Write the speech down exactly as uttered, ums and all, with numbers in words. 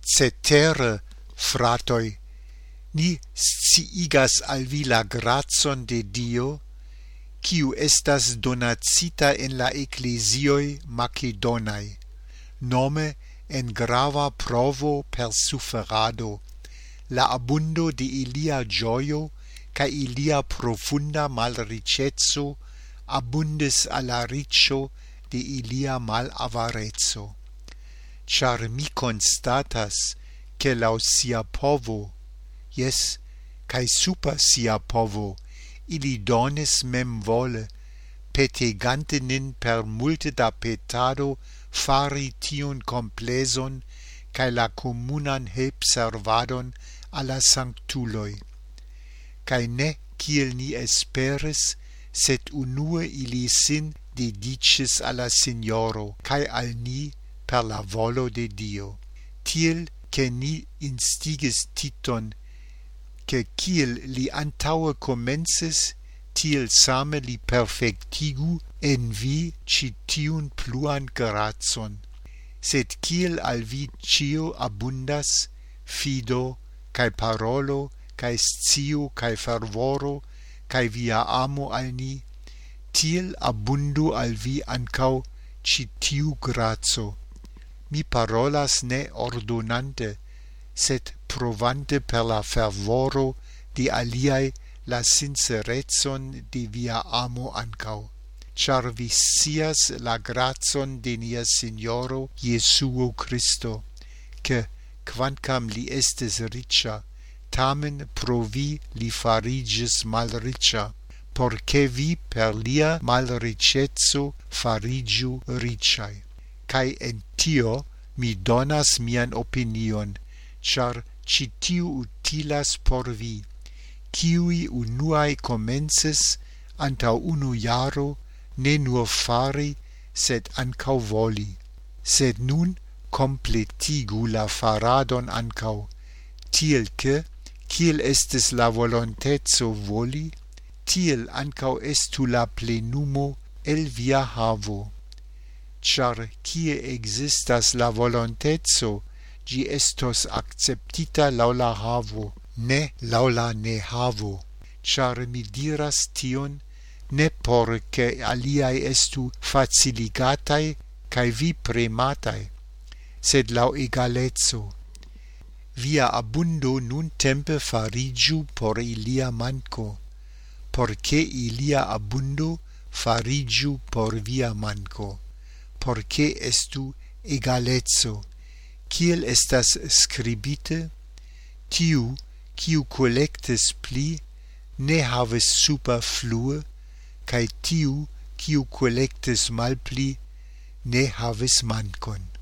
Cetere, fratoi, ni sciigas al vi la grazon de Dio, quiu estas donacita en la ecclesioi Macedonai, nome en grava provo per sufferado, la abundo de ilia gioio ca ilia profunda malricezzo abundes alla riccio de ilia malavarezzo. Char mi constatas che lau sia povo, yes, cae super sia povo, ili donis mem vole, petegante nin per multe da petado fari tion compleson cae la communan help servadon alla sanctuloi. Cae ne kiel ni esperis, sed unue ili sin dedicis alla Signoro, cae al ni per la volo de Dio. Tiel che ni instigis Titon, che kiel li antaue comences, tiel same li perfectigu en vi citiun pluan grazon. Sed kiel al vi cio abundas, fido, cae parolo, cae sciu, cae fervoro, cae via amo al ni, tiel abundu al vi ancau citiu grazo. Mi parolas ne ordonante, sed provante per la fervoro de aliai la sincerezon de via amo ancau. Char vi scias la grazon de nia Signoro Jesuo Christo, che, quancam li estes ricia, tamen pro vi li farigis malricia, porce vi per lia malricezzo farigiu riciae. Cae en tio mi donas mian opinion, char citiu utilas por vi, kiui unuae comences antau unu jaro ne nur fari, sed ancau voli. Sed nun completigu la faradon ancau, tiel che, kiel estes la volontetso voli, tiel ancau estu la plenumo el via havo. Char kie existas la volontetso, gi estos acceptita laula havo, ne laula ne havo. Char mi diras tion, ne porce aliai estu faciligatai cae vi prematai, sed lau egaletso. Via abundo nun tempe farigiu por ilia manco, porce ilia abundo farigiu por via manco, porce estu egaletso, kiel estas scribite, tiu, kiu collectes pli, ne havis superflue, cae tiu, kiu collectes malpli, ne havis mancon.